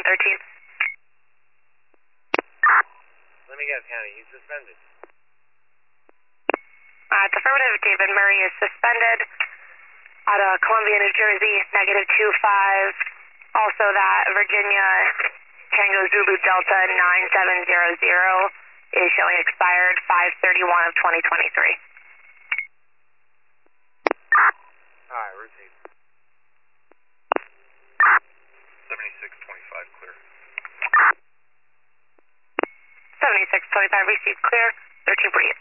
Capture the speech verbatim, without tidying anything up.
one thirteen. Let me guess, County, he's suspended. Uh, it's affirmative. David Murray is suspended out of Columbia, New Jersey, negative two five. Also that Virginia Tango Zulu Delta nine seven zero zero is showing expired five thirty-one of twenty twenty-three. Alright, routine. seventy-six twenty-five clear. seventy-six twenty-five received clear, thirteen forty-eight.